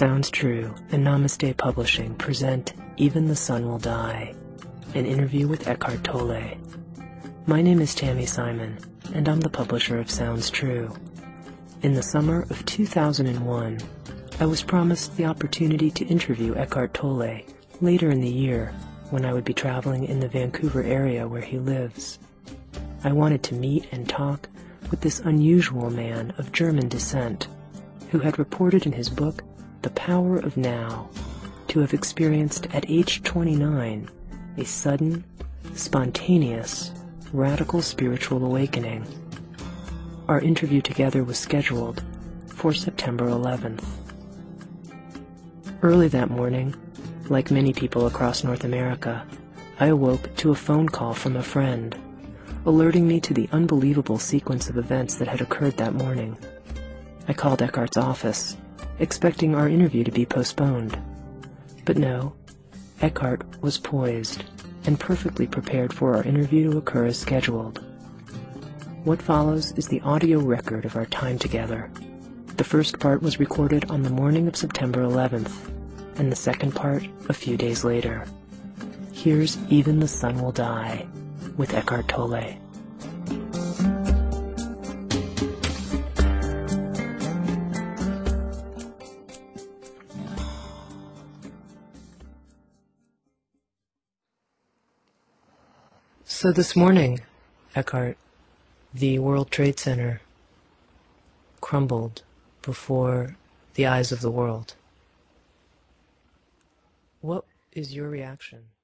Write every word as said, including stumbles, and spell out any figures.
Sounds True and Namaste Publishing present Even the Sun Will Die, an interview with Eckhart Tolle. My name is Tammy Simon, and I'm the publisher of Sounds True. In the summer of two thousand one, I was promised the opportunity to interview Eckhart Tolle later in the year when I would be traveling in the Vancouver area where he lives. I wanted to meet and talk with this unusual man of German descent who had reported in his book The Power of Now to have experienced at age twenty-nine a sudden, spontaneous, radical spiritual awakening. Our interview together was scheduled for September eleventh. Early that morning, like many people across North America, I awoke to a phone call from a friend, alerting me to the unbelievable sequence of events that had occurred that morning. I called Eckhart's office, expecting our interview to be postponed. But no, Eckhart was poised and perfectly prepared for our interview to occur as scheduled. What follows is the audio record of our time together. The first part was recorded on the morning of September eleventh, and the second part a few days later. Here's Even the Sun Will Die with Eckhart Tolle. So this morning, Eckhart, the World Trade Center crumbled before the eyes of the world. What is your reaction?